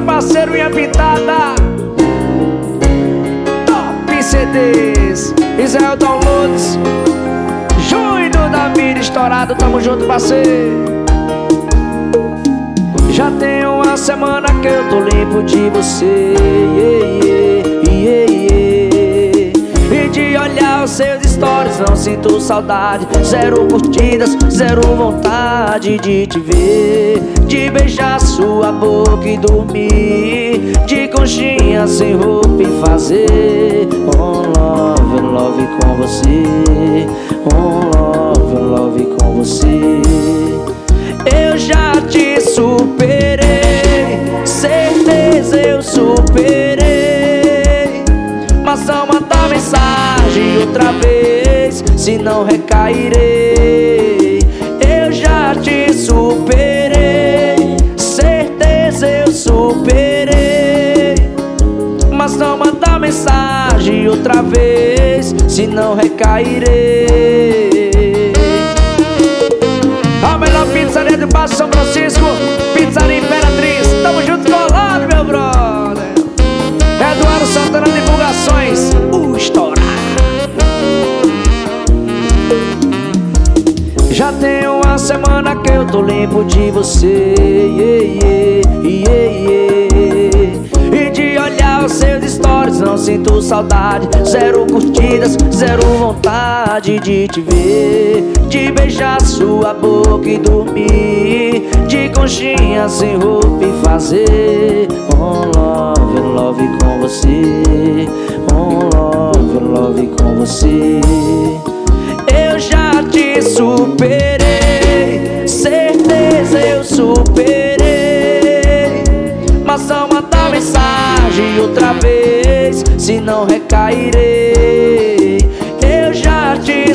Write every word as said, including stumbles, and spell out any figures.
parceiro Unha Pintada, Top C Ds, Israel Downloads, Júnior da mídia estourado, tamo junto, parceiro. Já tem uma semana que eu tô limpo de você, yeah, yeah, yeah, yeah. E de olhar os seus stories não sinto saudade. Zero curtidas, zero vontade de te ver, de beijar sua boca e dormir de conchinha sem roupa e fazer um love, love com você, um love, love com você. Eu já te superei, certeza eu superei, mas só mandar mensagem outra vez, se não recairei. Eu já te superei, certeza eu superei, mas não mandar mensagem outra vez, se não recairei. A melhor pizzaria do Baixo São Francisco, Pizzaria Imperatriz. Tamo junto, colado, meu brother. Eduardo Santana Divulgações, o estourado. Já tem uma semana que eu tô limpo de você, yeah, yeah, yeah, yeah. E de olhar os seus stories não sinto saudade. Zero curtidas, zero vontade de te ver, de beijar sua boca e dormir de conchinha sem roupa e fazer um love, love com você, um love, love com você. Eu já te superei, certeza eu superei, mas só mandar mensagem outra vez, se não recairei. Eu já te